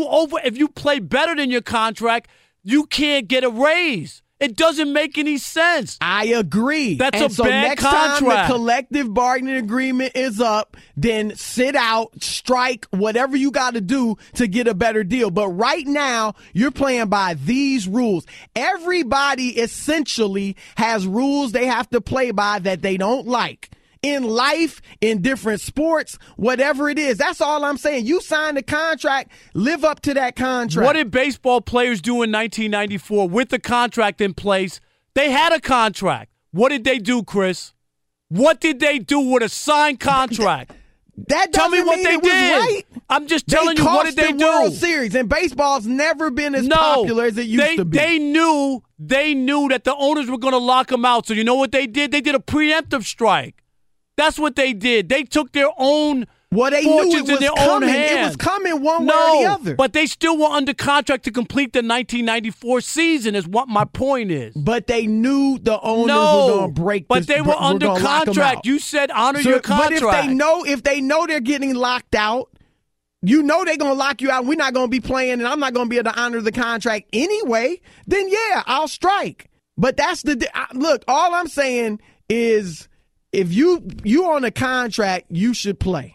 [SPEAKER 1] if you play better than your contract, you can't get a raise. It doesn't make any sense.
[SPEAKER 8] I agree.
[SPEAKER 1] That's
[SPEAKER 8] and
[SPEAKER 1] a bad
[SPEAKER 8] next
[SPEAKER 1] contract.
[SPEAKER 8] Time the collective bargaining agreement is up, then sit out, strike, whatever you got to do to get a better deal. But right now, you're playing by these rules. Everybody essentially has rules they have to play by that they don't like. In life, in different sports, whatever it is. That's all I'm saying. You signed a contract, live up to that contract.
[SPEAKER 1] What did baseball players do in 1994 with the contract in place? They had a contract. What did they do, Chris? What did they do with a signed contract?
[SPEAKER 8] That
[SPEAKER 1] Tell me
[SPEAKER 8] doesn't
[SPEAKER 1] what
[SPEAKER 8] mean
[SPEAKER 1] they
[SPEAKER 8] it was
[SPEAKER 1] did.
[SPEAKER 8] right.
[SPEAKER 1] I'm just telling you, what did they do?
[SPEAKER 8] World Series, and baseball's never been as popular as it used to be.
[SPEAKER 1] They knew that the owners were going to lock them out. So you know what they did? They did a preemptive strike. That's what they did. They took their own
[SPEAKER 8] Well, they
[SPEAKER 1] fortunes
[SPEAKER 8] knew it
[SPEAKER 1] in
[SPEAKER 8] was
[SPEAKER 1] their
[SPEAKER 8] coming.
[SPEAKER 1] own hands.
[SPEAKER 8] It was coming one way or the other.
[SPEAKER 1] But they still were under contract to complete the 1994 season is what my point is.
[SPEAKER 8] But they knew the owners were going to break
[SPEAKER 1] but they were under contract. You said honor your contract.
[SPEAKER 8] But if they know they're getting locked out, you know they're going to lock you out. We're not going to be playing, and I'm not going to be able to honor the contract anyway. Then, yeah, I'll strike. But that's look, all I'm saying is if you on a contract, you should play.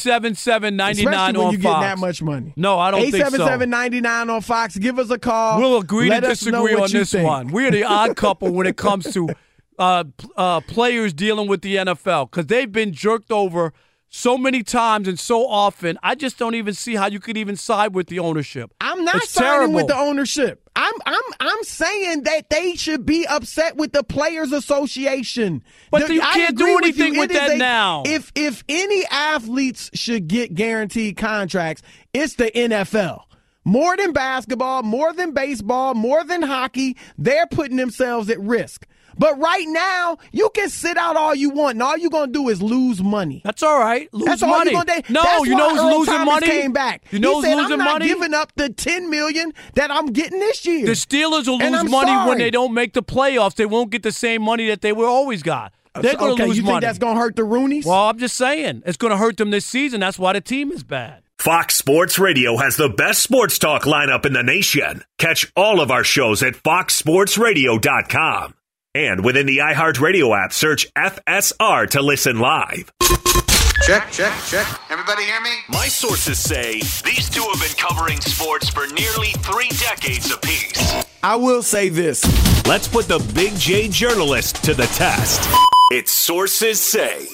[SPEAKER 1] 877-99 on
[SPEAKER 8] you
[SPEAKER 1] Fox.
[SPEAKER 8] Getting that much money.
[SPEAKER 1] No, I don't think so.
[SPEAKER 8] 877-99 on Fox. Give us a call.
[SPEAKER 1] We'll agree
[SPEAKER 8] Let
[SPEAKER 1] to
[SPEAKER 8] us
[SPEAKER 1] disagree
[SPEAKER 8] know
[SPEAKER 1] on this one. We're the odd couple when it comes to players dealing with the NFL because they've been jerked over so many times and so often. I just don't even see how you could even side with the ownership.
[SPEAKER 8] I'm not siding with the ownership. I'm saying that they should be upset with the Players Association.
[SPEAKER 1] But you can't do anything with that now.
[SPEAKER 8] If any athletes should get guaranteed contracts, it's the NFL. More than basketball, more than baseball, more than hockey, they're putting themselves at risk. But right now, you can sit out all you want, and all you're going to do is lose money.
[SPEAKER 1] That's all right. Lose
[SPEAKER 8] all
[SPEAKER 1] money.
[SPEAKER 8] You're gonna do.
[SPEAKER 1] No,
[SPEAKER 8] That's
[SPEAKER 1] you know
[SPEAKER 8] why
[SPEAKER 1] who's
[SPEAKER 8] Earl
[SPEAKER 1] losing
[SPEAKER 8] Thomas
[SPEAKER 1] money?
[SPEAKER 8] Came back.
[SPEAKER 1] You know
[SPEAKER 8] he said,
[SPEAKER 1] who's losing
[SPEAKER 8] I'm not
[SPEAKER 1] money?
[SPEAKER 8] giving up the $10 million that I'm getting this year.
[SPEAKER 1] The Steelers will
[SPEAKER 8] And
[SPEAKER 1] lose
[SPEAKER 8] I'm
[SPEAKER 1] money
[SPEAKER 8] sorry.
[SPEAKER 1] when they don't make the playoffs. They won't get the same money that they were always got. They're going to lose
[SPEAKER 8] you
[SPEAKER 1] money.
[SPEAKER 8] think that's going to hurt the Roonies?
[SPEAKER 1] Well, I'm just saying. It's going to hurt them this season. That's why the team is bad.
[SPEAKER 9] Fox Sports Radio has the best sports talk lineup in the nation. Catch all of our shows at foxsportsradio.com. And within the iHeartRadio app, search FSR to listen live.
[SPEAKER 11] Check. Everybody hear me?
[SPEAKER 9] My sources say these two have been covering sports for nearly 3 decades apiece.
[SPEAKER 8] I will say this.
[SPEAKER 9] Let's put the Big J journalist to the test. It's Sources Say.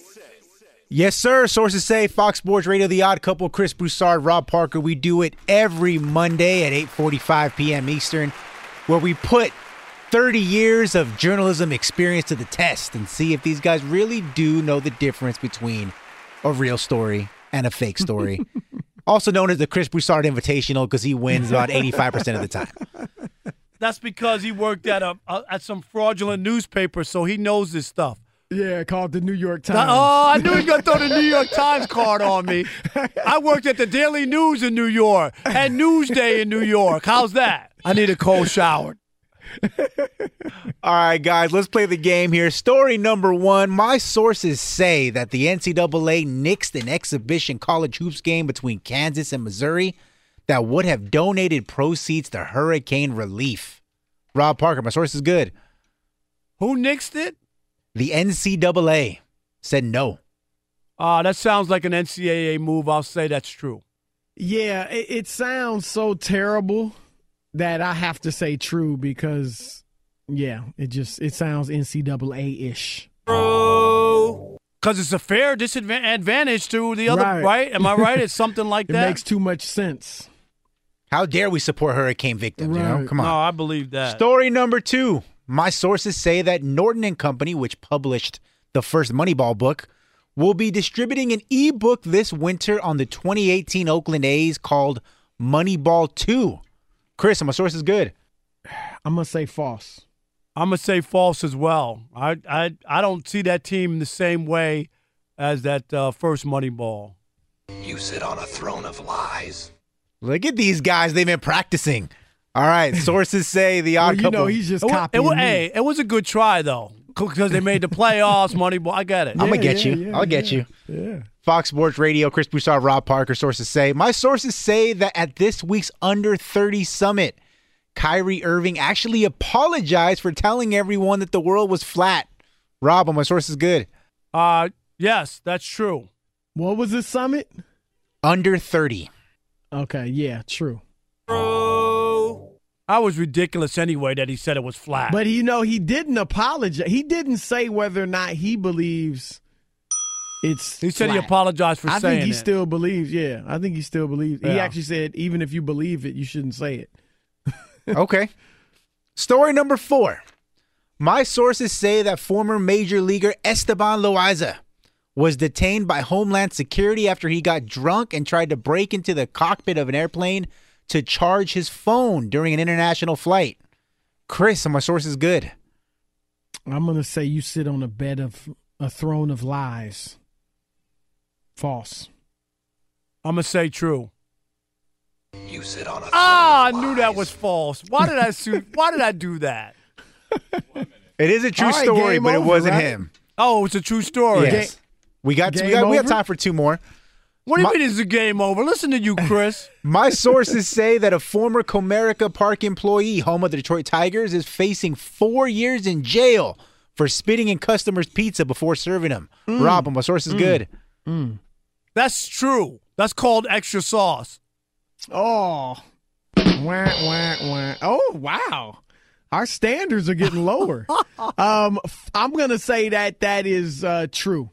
[SPEAKER 12] Yes, sir. Sources say Fox Sports Radio, The Odd Couple, Chris Broussard, Rob Parker. We do it every Monday at 8:45 p.m. Eastern, where we put 30 years of journalism experience to the test and see if these guys really do know the difference between a real story and a fake story. Also known as the Chris Broussard Invitational because he wins about 85% of the time.
[SPEAKER 1] That's because he worked at some fraudulent newspaper, so he knows this stuff.
[SPEAKER 8] Yeah, called the New York Times.
[SPEAKER 1] Oh, I knew he was going to throw the New York Times card on me. I worked at the Daily News in New York and Newsday in New York. How's that? I need a cold shower.
[SPEAKER 12] All right, guys, let's play the game here. Story number 1. My sources say that the NCAA nixed an exhibition college hoops game between Kansas and Missouri that would have donated proceeds to hurricane relief. Rob Parker, my source is good.
[SPEAKER 1] Who nixed it?
[SPEAKER 12] The NCAA said no.
[SPEAKER 1] That sounds like an NCAA move. I'll say that's true.
[SPEAKER 8] Yeah, it sounds so terrible that I have to say true because, yeah, it sounds NCAA-ish.
[SPEAKER 1] Because it's a fair disadvantage to the other, right? Am I right? It's something like that?
[SPEAKER 8] It makes too much sense.
[SPEAKER 12] How dare we support hurricane victims, you know? Come on.
[SPEAKER 1] No, I believe that.
[SPEAKER 12] Story number 2. My sources say that Norton and Company, which published the first Moneyball book, will be distributing an ebook this winter on the 2018 Oakland A's called Moneyball 2. Chris, my source is good.
[SPEAKER 8] I'm going to say false.
[SPEAKER 1] I'm going to say false as well. I don't see that team the same way as that first Moneyball.
[SPEAKER 11] You sit on a throne of lies.
[SPEAKER 12] Look at these guys. They've been practicing. All right. Sources say the odd couple.
[SPEAKER 8] You know, he's just copying me.
[SPEAKER 1] It was a good try, though, because they made the playoffs, Moneyball. I get it.
[SPEAKER 12] I'm going to get you. I'll get you.
[SPEAKER 8] Yeah.
[SPEAKER 12] Fox Sports Radio, Chris Broussard, Rob Parker, sources say. My sources say that at this week's Under 30 Summit, Kyrie Irving actually apologized for telling everyone that the world was flat. Rob, my source is good.
[SPEAKER 1] Yes, that's true.
[SPEAKER 8] What was this summit?
[SPEAKER 12] Under 30.
[SPEAKER 8] Okay, yeah, true.
[SPEAKER 1] I was ridiculous anyway that he said it was flat.
[SPEAKER 8] But, you know, he didn't apologize. He didn't say whether or not he believes it's
[SPEAKER 1] He said
[SPEAKER 8] flat.
[SPEAKER 1] he apologized for saying it.
[SPEAKER 8] I think he still believes, yeah. I think he still believes.
[SPEAKER 1] Yeah.
[SPEAKER 8] He actually said, even if you believe it, you shouldn't say it.
[SPEAKER 12] Okay. Story number 4. My sources say that former Major Leaguer Esteban Loaiza was detained by Homeland Security after he got drunk and tried to break into the cockpit of an airplane to charge his phone during an international flight. Chris, my source is good.
[SPEAKER 8] I'm going to say you sit on a throne of lies. False.
[SPEAKER 1] I'm going to say true.
[SPEAKER 11] You sit on a
[SPEAKER 1] I knew that was false. Why did I do that?
[SPEAKER 12] It is a true
[SPEAKER 8] All right,
[SPEAKER 12] story,
[SPEAKER 8] game
[SPEAKER 12] but it
[SPEAKER 8] over,
[SPEAKER 12] wasn't
[SPEAKER 8] right?
[SPEAKER 12] him.
[SPEAKER 1] Oh, it's a true story.
[SPEAKER 12] Yes. We got
[SPEAKER 8] over?
[SPEAKER 12] time for 2 more.
[SPEAKER 1] What do you mean it's a game over? Listen to you, Chris.
[SPEAKER 12] My sources say that a former Comerica Park employee, home of the Detroit Tigers, is facing 4 years in jail for spitting in customers' pizza before serving them. Rob, my source is good.
[SPEAKER 1] That's true. That's called extra sauce.
[SPEAKER 8] Oh. Wah, wah, wah. Oh, wow. Our standards are getting lower. I'm going to say that is true.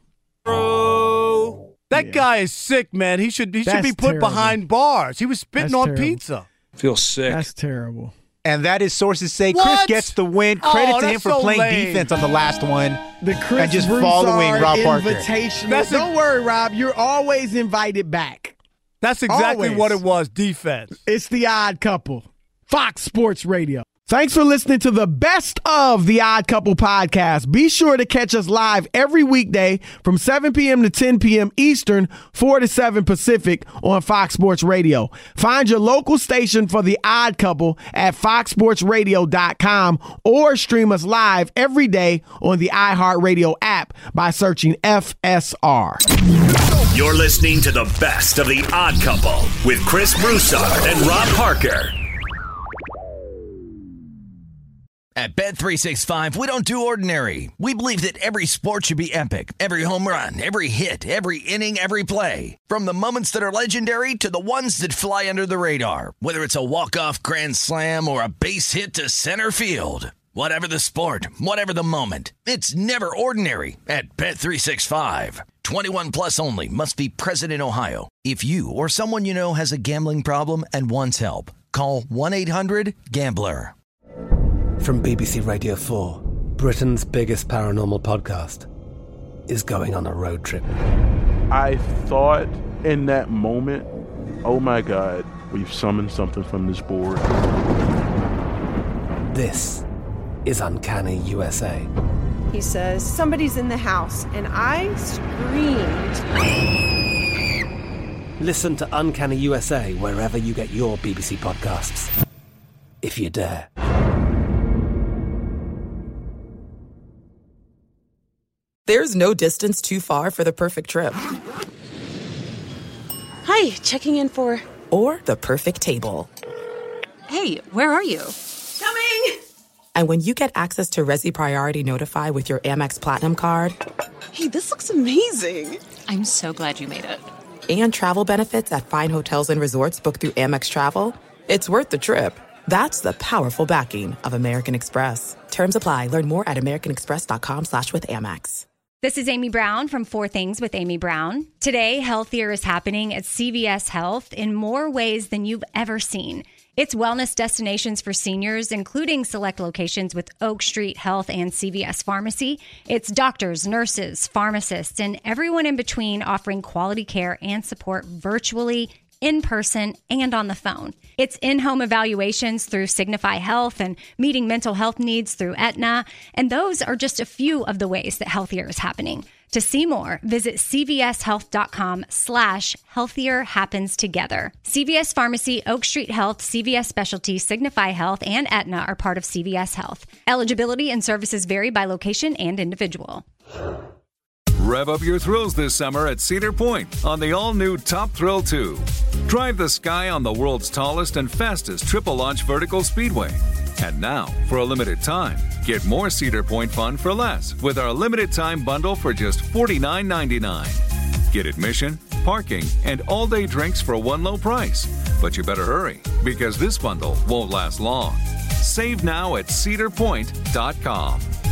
[SPEAKER 1] That guy is sick, man. He should be put
[SPEAKER 8] terrible.
[SPEAKER 1] behind bars. He was spitting
[SPEAKER 8] That's
[SPEAKER 1] on
[SPEAKER 8] terrible.
[SPEAKER 1] pizza.
[SPEAKER 13] Feel sick.
[SPEAKER 8] That's terrible.
[SPEAKER 12] And that is sources say
[SPEAKER 1] What?
[SPEAKER 12] Chris gets the win. Credit to him
[SPEAKER 1] that's
[SPEAKER 12] for
[SPEAKER 1] so
[SPEAKER 12] playing
[SPEAKER 1] lame.
[SPEAKER 12] defense on the last one.
[SPEAKER 8] The Chris
[SPEAKER 12] and just
[SPEAKER 8] Broussard
[SPEAKER 12] following Rob Parker.
[SPEAKER 8] Invitational. Don't worry, Rob. You're always invited back.
[SPEAKER 1] That's exactly
[SPEAKER 8] Always.
[SPEAKER 1] what it was, defense.
[SPEAKER 8] It's The Odd Couple, Fox Sports Radio. Thanks for listening to the best of The Odd Couple podcast. Be sure to catch us live every weekday from 7 p.m. to 10 p.m. Eastern, 4 to 7 Pacific on Fox Sports Radio. Find your local station for The Odd Couple at foxsportsradio.com or stream us live every day on the iHeartRadio app by searching FSR.
[SPEAKER 9] You're listening to the best of The Odd Couple with Chris Broussard and Rob Parker.
[SPEAKER 4] At Bet365, we don't do ordinary. We believe that every sport should be epic. Every home run, every hit, every inning, every play. From the moments that are legendary to the ones that fly under the radar. Whether it's a walk-off grand slam or a base hit to center field. Whatever the sport, whatever the moment. It's never ordinary at Bet365. 21 plus only. Must be present in Ohio. If you or someone you know has a gambling problem and wants help, call 1-800-GAMBLER.
[SPEAKER 14] From BBC Radio 4, Britain's biggest paranormal podcast is going on a road trip.
[SPEAKER 15] I thought in that moment, oh my God, we've summoned something from this board.
[SPEAKER 14] This is Uncanny USA.
[SPEAKER 16] He says, somebody's in the house, and I screamed.
[SPEAKER 14] Listen to Uncanny USA wherever you get your BBC podcasts, if you dare.
[SPEAKER 3] There's no distance too far for the perfect trip.
[SPEAKER 16] Hi, checking in for...
[SPEAKER 3] Or the perfect table.
[SPEAKER 17] Hey, where are you?
[SPEAKER 16] Coming!
[SPEAKER 3] And when you get access to Resi Priority Notify with your Amex Platinum card...
[SPEAKER 16] Hey, this looks amazing.
[SPEAKER 17] I'm so glad you made it.
[SPEAKER 3] And travel benefits at fine hotels and resorts booked through Amex Travel, it's worth the trip. That's the powerful backing of American Express. Terms apply. Learn more at americanexpress.com/withAmex.
[SPEAKER 18] This is Amy Brown from 4 Things with Amy Brown. Today, healthier is happening at CVS Health in more ways than you've ever seen. It's wellness destinations for seniors, including select locations with Oak Street Health and CVS Pharmacy. It's doctors, nurses, pharmacists, and everyone in between offering quality care and support virtually, in person, and on the phone. It's in-home evaluations through Signify Health and meeting mental health needs through Aetna. And those are just a few of the ways that healthier is happening. To see more, visit cvshealth.com/healthier happens together. CVS Pharmacy, Oak Street Health, CVS Specialty, Signify Health, and Aetna are part of CVS Health. Eligibility and services vary by location and individual.
[SPEAKER 19] Rev up your thrills this summer at Cedar Point on the all-new Top Thrill 2. Drive the sky on the world's tallest and fastest triple-launch vertical speedway. And now, for a limited time, get more Cedar Point fun for less with our limited-time bundle for just $49.99. Get admission, parking, and all-day drinks for one low price. But you better hurry, because this bundle won't last long. Save now at cedarpoint.com.